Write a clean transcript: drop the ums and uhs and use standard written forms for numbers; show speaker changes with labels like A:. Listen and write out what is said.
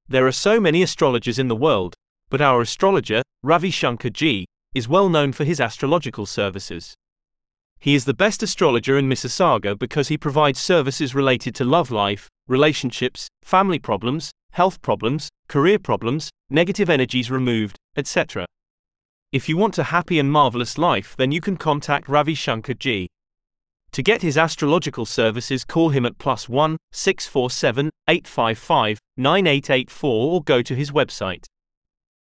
A: There are so many astrologers in the world, but our astrologer, Ravi Shankar Ji, is well known for his astrological services. He is the best astrologer in Mississauga because he provides services related to love life, relationships, family problems, health problems, career problems, negative energies removed, etc. If you want a happy and marvelous life, then you can contact Ravi Shankar Ji. To get his astrological services, call him at +1 647 855 9884 or go to his website.